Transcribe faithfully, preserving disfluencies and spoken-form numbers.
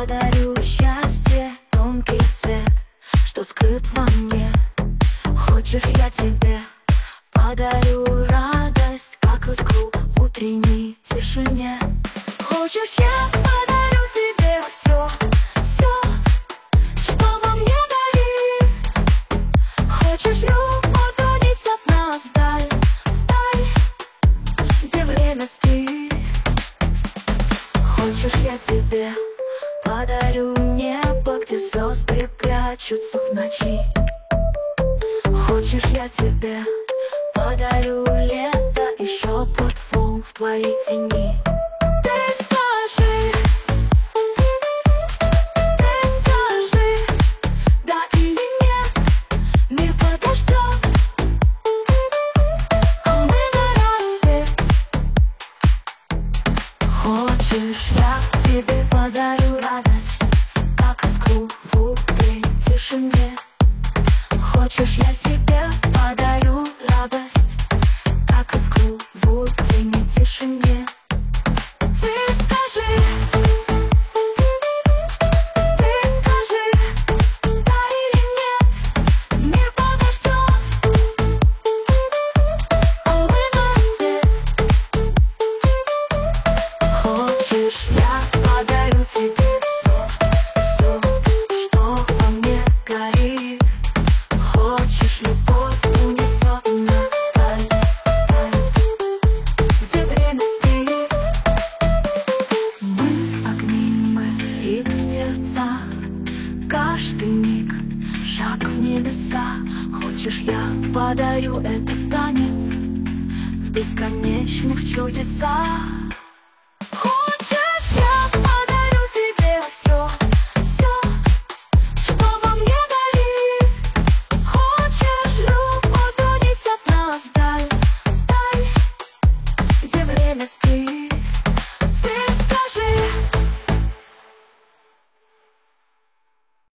Подарю счастье, тонкий свет, что скрыт во мне. Хочешь, я тебе подарю радость, как искру в утренней тишине. Хочешь, я подарю тебе все, все, что во мне горит. Хочешь, любовь, унись от нас вдаль, вдаль, где время спит. Хочешь, я тебе подарю небо, где звезды прячутся в ночи. Хочешь, я тебе подарю лето и шепот волн в твоей тени. Ты скажи, ты скажи, да или нет, мир подождет, а мы на рассвет. Хочешь, я тебе подарю радость, как искру в утренней тишине. Хочешь, я тебе подарю радость, как искру в утренней тишине. Ты скажи, ты скажи, да или нет, мир подождет, а мы на рассвет. Хочешь, я подарю тебе все, все, что во мне горит. Хочешь, любовь унесет нас вдаль, вдаль, где время спит. Мы огни, мы ритм сердца, каждый миг шаг в небеса. Хочешь, я подарю этот танец в бесконечных чудесах. Хочешь, я подарю тебе все, все, что во мне горит. Хочешь, любовь, унись от нас вдаль, вдаль, где время спит.